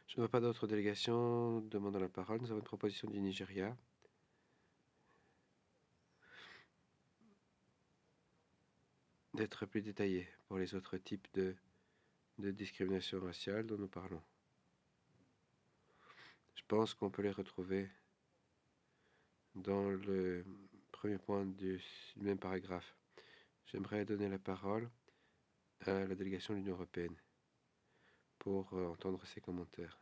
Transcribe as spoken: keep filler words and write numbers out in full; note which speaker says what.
Speaker 1: Je ne vois pas d'autres délégations demandant la parole. Nous avons une proposition du Nigeria. D'être plus détaillé pour les autres types de, de discrimination raciale dont nous parlons. Je pense qu'on peut les retrouver dans le premier point du, du même paragraphe. J'aimerais donner la parole à la délégation de l'Union européenne pour euh, entendre ses commentaires.